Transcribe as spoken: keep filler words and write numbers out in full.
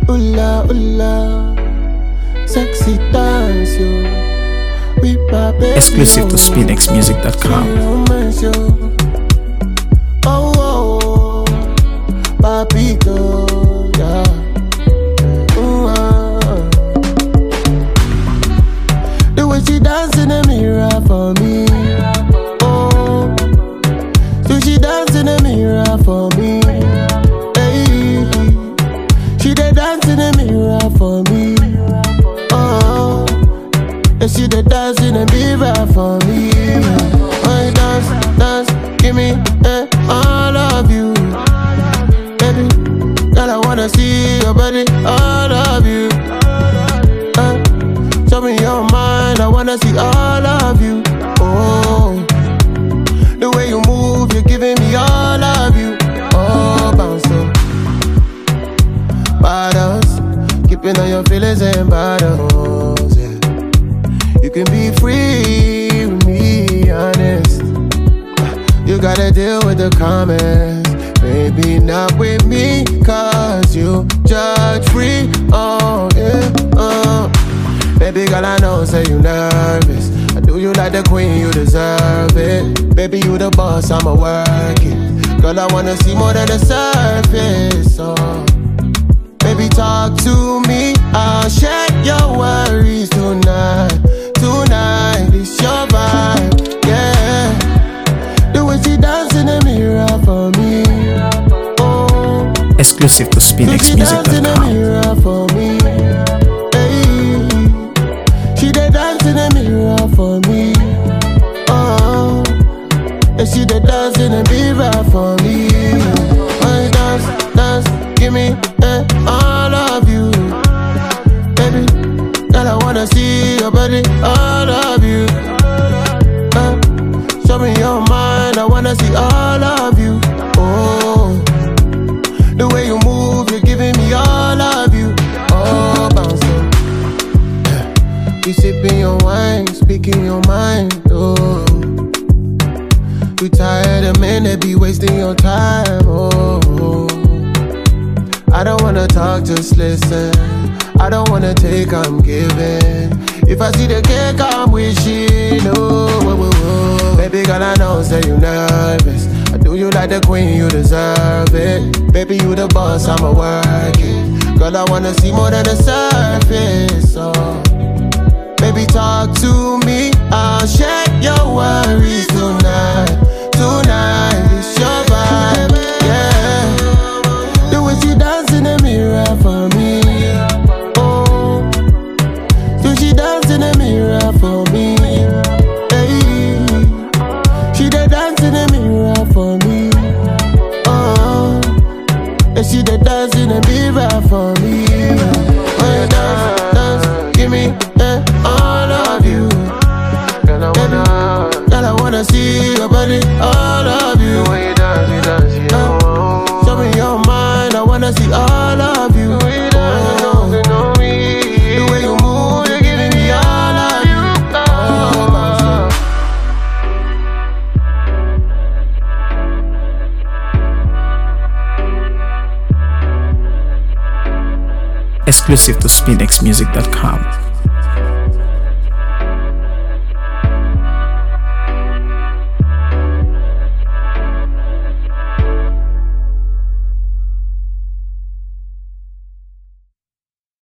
Ula, ula, sexy dance, yo. With my baby, Exclusive to oh, spinx music dot com. romance, yo. Oh, oh, oh, papito, yeah. Ooh, ah. The way she dance in the mirror for me. Oh, so she dance in the mirror for me. Hey, she dey dance in the mirror for me. Oh, and she dey dance in the mirror for me. Oh, dance, dance, give me eh, all of you, baby. Girl, I wanna see your body, all of you. Eh, show me your mind, I wanna see all of you. Oh, the way you move, you're giving me all of you. Oh, bounce up, bottles, keeping all your feelings in bottles. Yeah, you can be free with me, honest. You gotta deal with the comments, maybe not with me, cause you judge free. Oh, yeah, oh. Baby girl, I know, say you nervous. I do you like the queen, you deserve it. Baby, you the boss, I'ma work it. Girl, I wanna see more than the surface, oh. Baby, talk to me, I'll share your worries tonight. Tonight, it's your vibe, yeah. The way she dance in the mirror for me. Oh, Exclusive to so spinx she music dance in dot the com. mirror for me. She dey dance in the mirror for me. Oh, and she dey dance in the mirror for me. Oh, dance, dance, give me eh, all of you, baby. Girl, I wanna see your body, all of you. Eh, show me your mind, I wanna see all of you. Oh, the way you move, you're giving me all of you. Oh, bounce up. You sipping your wine, speaking your mind, oh. You tired of men that be wasting your time, oh. I don't wanna talk, just listen. I don't wanna take, I'm giving. If I see the cake, I'm wishing, oh, whoa, whoa, whoa. Baby girl, I know, say you nervous. I do you like the queen, you deserve it. Baby, you the boss, I'ma work it. Girl, I wanna see more than the surface, oh. Baby, talk to me, I'll share your worries tonight. Tonight, it's your vibe, yeah. The way she dance in the mirror for me. Oh, so she dance in the mirror for me. Hey, she dey dance in the mirror for me. Oh, and she dey dance in the mirror for me. Oh, dance, dance, give me eh, all of you. Girl, I wanna, girl, I wanna see your body, all of you. The way you dance, you dance, you know. Uh, show me your mind, I wanna see all of you. The way you dance, oh, you know me. The way you move, you're giving me all of you. Oh, Exclusive to spinx music dot com.